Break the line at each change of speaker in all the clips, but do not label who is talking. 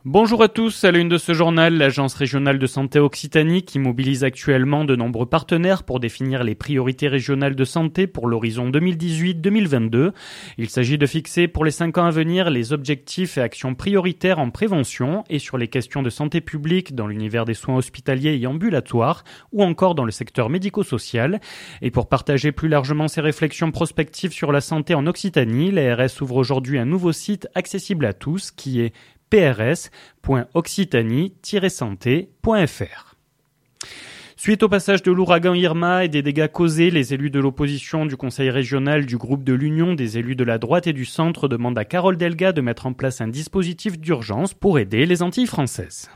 Bonjour à tous, à la une de ce journal, l'Agence régionale de santé Occitanie qui mobilise actuellement de nombreux partenaires pour définir les priorités régionales de santé pour l'horizon 2018-2022. Il s'agit de fixer pour les 5 ans à venir les objectifs et actions prioritaires en prévention et sur les questions de santé publique dans l'univers des soins hospitaliers et ambulatoires ou encore dans le secteur médico-social. Et pour partager plus largement ses réflexions prospectives sur la santé en Occitanie, l'ARS ouvre aujourd'hui un nouveau site accessible à tous qui est prs.occitanie-santé.fr. Suite au passage de l'ouragan Irma et des dégâts causés, les élus de l'opposition du conseil régional du groupe de l'Union des élus de la droite et du centre demandent à Carole Delga de mettre en place un dispositif d'urgence pour aider les Antilles françaises.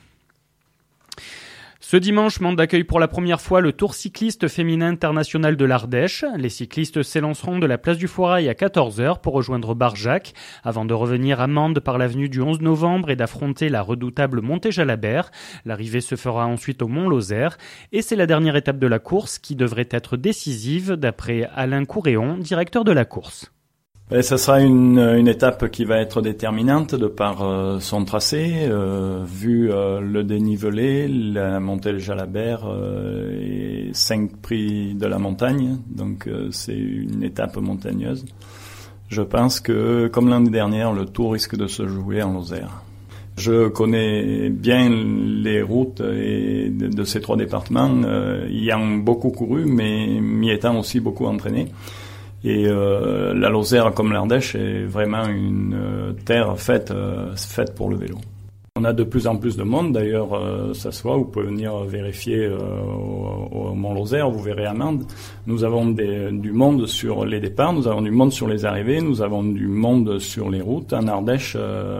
Ce dimanche, Mende accueille pour la première fois le Tour cycliste féminin international de l'Ardèche. Les cyclistes s'élanceront de la place du Foirail à 14h pour rejoindre Barjac, avant de revenir à Mende par l'avenue du 11 novembre et d'affronter la redoutable Montée-Jalabert. L'arrivée se fera ensuite au Mont-Lozère. Et c'est la dernière étape de la course qui devrait être décisive, d'après Alain Couréon, directeur de la course.
Ça sera une étape qui va être déterminante de par son tracé, vu le dénivelé, la montée de Jalabert et 5 prix de la montagne. Donc c'est une étape montagneuse. Je pense que, comme l'année dernière, le Tour risque de se jouer en Lozère. Je connais bien les routes de ces 3 départements, ayant beaucoup couru, mais m'y étant aussi beaucoup entraîné. Et la Lozère, comme l'Ardèche, est vraiment une terre faite pour le vélo. On a de plus en plus de monde, d'ailleurs, ça se voit, vous pouvez venir vérifier au Mont-Lozère, vous verrez à Mende. Nous avons du monde sur les départs, nous avons du monde sur les arrivées, nous avons du monde sur les routes. En Ardèche,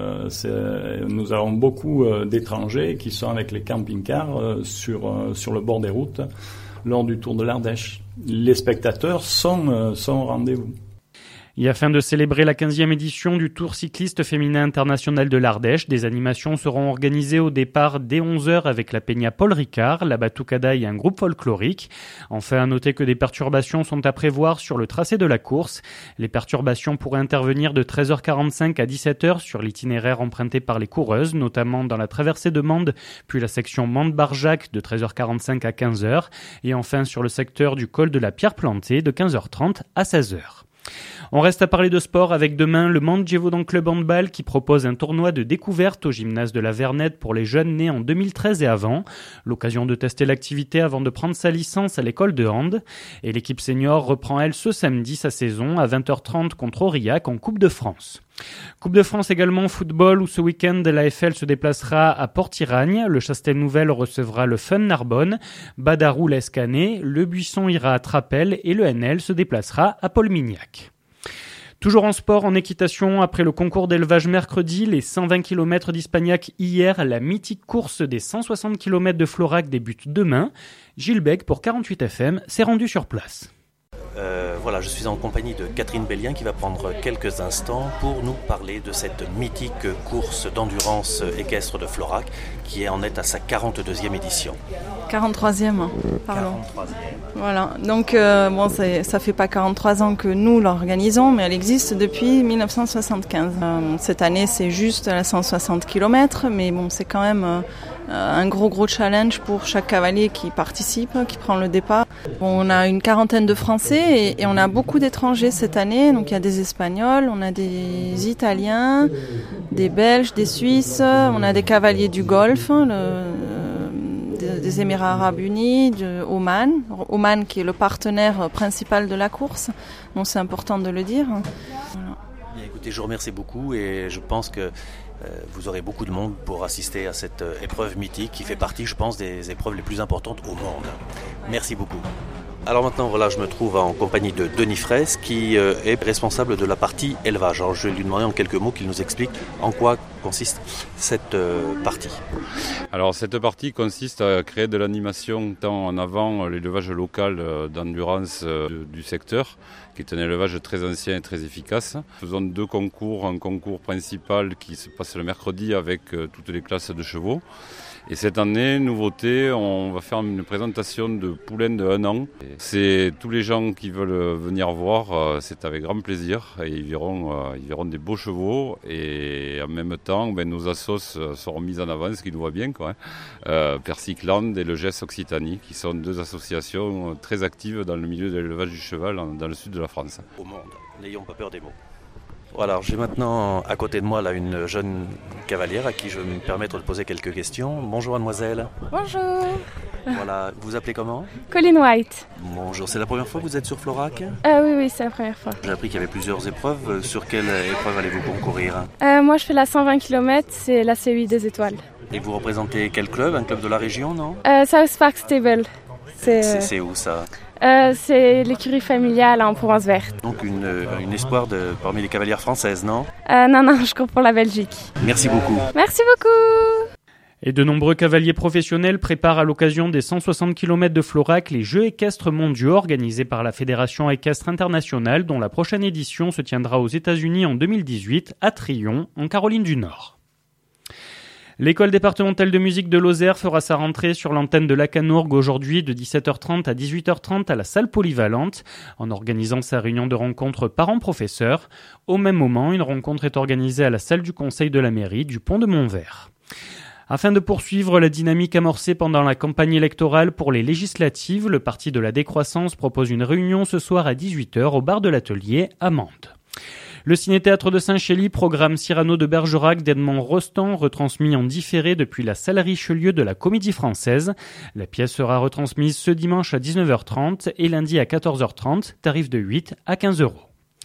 nous avons beaucoup d'étrangers qui sont avec les camping-cars sur le bord des routes lors du Tour de l'Ardèche. Les spectateurs sont au rendez-vous.
Et afin de célébrer la 15e édition du Tour cycliste féminin international de l'Ardèche, des animations seront organisées au départ dès 11h avec la Peña Paul Ricard, la Batucada et un groupe folklorique. Enfin, à noter que des perturbations sont à prévoir sur le tracé de la course. Les perturbations pourraient intervenir de 13h45 à 17h sur l'itinéraire emprunté par les coureuses, notamment dans la traversée de Mende, puis la section Mende-Barjac de 13h45 à 15h, et enfin sur le secteur du col de la Pierre Plantée de 15h30 à 16h. On reste à parler de sport avec demain le Mende Gévaudan Club Handball qui propose un tournoi de découverte au gymnase de la Vernette pour les jeunes nés en 2013 et avant. L'occasion de tester l'activité avant de prendre sa licence à l'école de hand. Et l'équipe senior reprend elle ce samedi sa saison à 20h30 contre Aurillac en Coupe de France. Coupe de France également football où ce week-end l'AFL se déplacera à Port-Iragne, le Chastel-Nouvel recevra le Fun Narbonne, Badarou l'Escanet, le Buisson ira à Trapel et le NL se déplacera à Paul-Mignac. Toujours en sport, en équitation, après le concours d'élevage mercredi, les 120 km d'Hispagnac hier, la mythique course des 160 km de Florac débute demain. Gilles Beck pour 48 FM s'est rendu sur place.
Voilà, je suis en compagnie de Catherine Bellien qui va prendre quelques instants pour nous parler de cette mythique course d'endurance équestre de Florac qui en est à sa 42e édition.
43e, pardon. 43e. Voilà, donc ça fait pas 43 ans que nous l'organisons, mais elle existe depuis 1975. Cette année, c'est juste à 160 km, mais bon, c'est quand même un gros challenge pour chaque cavalier qui participe, qui prend le départ. Bon, on a une quarantaine de Français et on a beaucoup d'étrangers cette année. Donc il y a des Espagnols, on a des Italiens, des Belges, des Suisses, on a des cavaliers du Golfe, des Émirats Arabes Unis, de Oman qui est le partenaire principal de la course. Donc c'est important de le dire. Voilà.
Bien, écoutez, je vous remercie beaucoup et je pense que vous aurez beaucoup de monde pour assister à cette épreuve mythique qui fait partie, je pense, des épreuves les plus importantes au monde. Merci beaucoup. Alors maintenant, voilà, je me trouve en compagnie de Denis Fraisse qui est responsable de la partie élevage. Alors je vais lui demander en quelques mots qu'il nous explique en quoi consiste cette partie.
Alors cette partie consiste à créer de l'animation tant en avant l'élevage local d'endurance du secteur, qui est un élevage très ancien et très efficace. Faisons 2 concours, un concours principal qui se passe le mercredi avec toutes les classes de chevaux. Et cette année, nouveauté, on va faire une présentation de poulains de 1 an. C'est tous les gens qui veulent venir voir, c'est avec grand plaisir. Et ils verront des beaux chevaux. Et en même temps, nos assos seront mises en avant, ce qui nous va bien, quoi. Persicland et le GES Occitanie, qui sont 2 associations très actives dans le milieu de l'élevage du cheval dans le sud de la France.
Au monde, n'ayons pas peur des mots. Voilà, j'ai maintenant à côté de moi là, une jeune cavalière à qui je vais me permettre de poser quelques questions. Bonjour mademoiselle.
Bonjour.
Voilà, vous appelez comment?
Colin White.
Bonjour, c'est la première fois que vous êtes sur Florac?
Oui, c'est la première fois.
J'ai appris qu'il y avait plusieurs épreuves. Sur quelle épreuve allez-vous concourir?
Moi je fais la 120 km, c'est la C8 des étoiles.
Et vous représentez quel club? Un club de la région, non?
South Park Stable.
C'est où ça?
C'est l'écurie familiale en Provence verte.
Donc une espoir parmi les cavalières françaises, non?
Non, je cours pour la Belgique.
Merci beaucoup.
Merci beaucoup.
Et de nombreux cavaliers professionnels préparent à l'occasion des 160 km de Florac les Jeux équestres mondiaux organisés par la Fédération équestre internationale, dont la prochaine édition se tiendra aux États-Unis en 2018 à Tryon, en Caroline du Nord. L'école départementale de musique de Lozère fera sa rentrée sur l'antenne de Lacanourgue aujourd'hui de 17h30 à 18h30 à la salle polyvalente en organisant sa réunion de rencontre parents-professeurs. Au même moment, une rencontre est organisée à la salle du conseil de la mairie du Pont de Montvert. Afin de poursuivre la dynamique amorcée pendant la campagne électorale pour les législatives, le Parti de la Décroissance propose une réunion ce soir à 18h au bar de l'Atelier à Mende. Le Ciné-Théâtre de Saint-Chély programme Cyrano de Bergerac d'Edmond Rostand, retransmis en différé depuis la salle Richelieu de la Comédie Française. La pièce sera retransmise ce dimanche à 19h30 et lundi à 14h30, tarif de 8 à 15 €.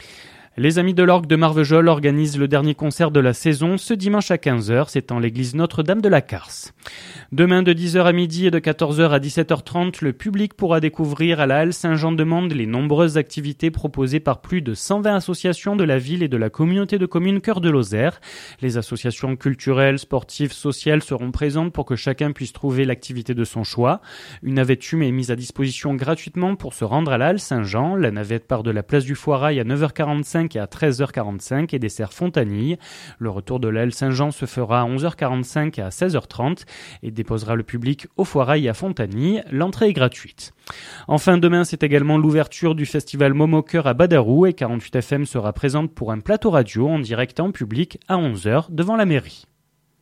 Les Amis de l'Orgue de Marvejols organisent le dernier concert de la saison ce dimanche à 15h, c'est en l'église Notre-Dame de la Carse. Demain de 10h à midi et de 14h à 17h30, le public pourra découvrir à la Halle Saint-Jean-de-Mende les nombreuses activités proposées par plus de 120 associations de la ville et de la communauté de communes Cœur de Lozère. Les associations culturelles, sportives, sociales seront présentes pour que chacun puisse trouver l'activité de son choix. Une navette hume est mise à disposition gratuitement pour se rendre à la Halle Saint-Jean. La navette part de la place du Foirail à 9h45 et à 13h45 et dessert Fontanille. Le retour de la Halle Saint-Jean se fera à 11h45 et à 16h30 et déposera le public au Foirail à Fontanille. L'entrée est gratuite. Enfin, demain, c'est également l'ouverture du festival Momoker à Badarou et 48 FM sera présente pour un plateau radio en direct en public à 11h devant la mairie.